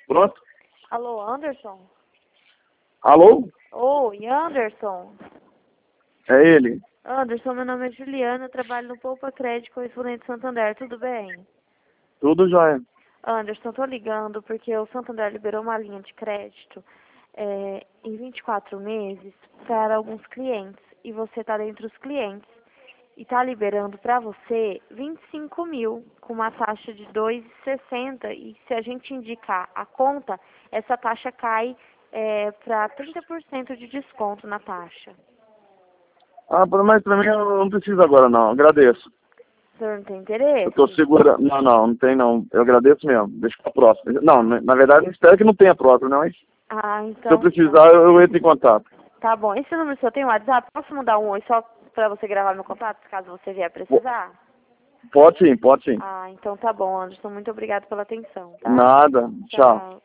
Pronto? Alô, Anderson? Alô? Oi, Anderson. É ele. Anderson, meu nome é Juliana, eu trabalho no Poupa Crédito Correspondente Santander, tudo bem? Tudo jóia. Anderson, tô ligando porque o Santander liberou uma linha de crédito em 24 meses para alguns clientes e você tá dentre os clientes e tá liberando para você 25 mil com uma taxa de 2,60 e se a gente indicar a conta, essa taxa cai para 30% de desconto na taxa. Ah, mas pra mim eu não preciso agora não, agradeço. O senhor não tem Eu tô interesse? segura. Não tem não. Eu agradeço mesmo. Deixa pra próxima. Não, na verdade eu espero que não tenha próxima, não, hein? Ah, Se eu então precisar, eu entro em contato. tá bom. Esse número seu tem WhatsApp? Posso mandar um oi só pra você gravar meu contato, caso você vier Po- precisar? Pode sim, pode sim. Ah, então tá bom, Anderson. Muito obrigada pela atenção, tá? Nada. Tchau. Tchau.